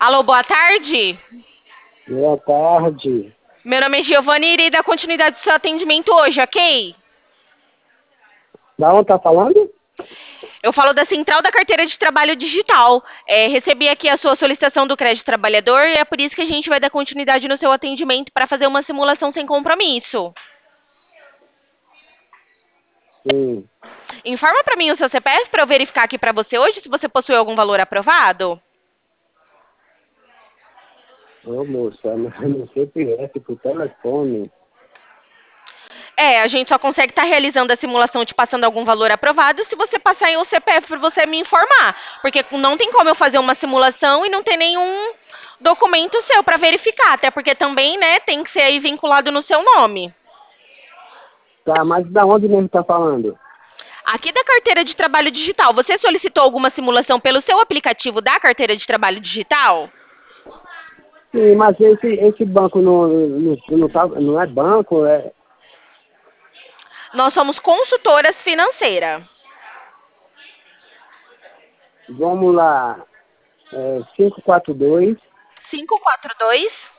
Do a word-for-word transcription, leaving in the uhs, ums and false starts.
Alô, boa tarde. Boa tarde. Meu nome é Giovanni e irei dar continuidade ao seu atendimento hoje, ok? Da onde tá falando? Eu falo da Central da Carteira de Trabalho Digital. É, recebi aqui a sua solicitação do crédito trabalhador e é por isso que a gente vai dar continuidade no seu atendimento para fazer uma simulação sem compromisso. Sim. Informa para mim o seu C P F para eu verificar aqui para você hoje se você possui algum valor aprovado. Ô, moça, no C P F, por telefone. É, a gente só consegue estar realizando a simulação te passando algum valor aprovado se você passar em o C P F para você me informar. Porque não tem como eu fazer uma simulação e não ter nenhum documento seu para verificar. Até porque também, né, tem que ser aí vinculado no seu nome. Tá, mas da onde mesmo tá falando? Aqui da carteira de trabalho digital, você solicitou alguma simulação pelo seu aplicativo da carteira de trabalho digital? Sim, mas esse, esse banco não, não, não, tá, não é banco, é... Nós somos consultoras financeiras. Vamos lá, é cinco quatro dois, cinco quatro dois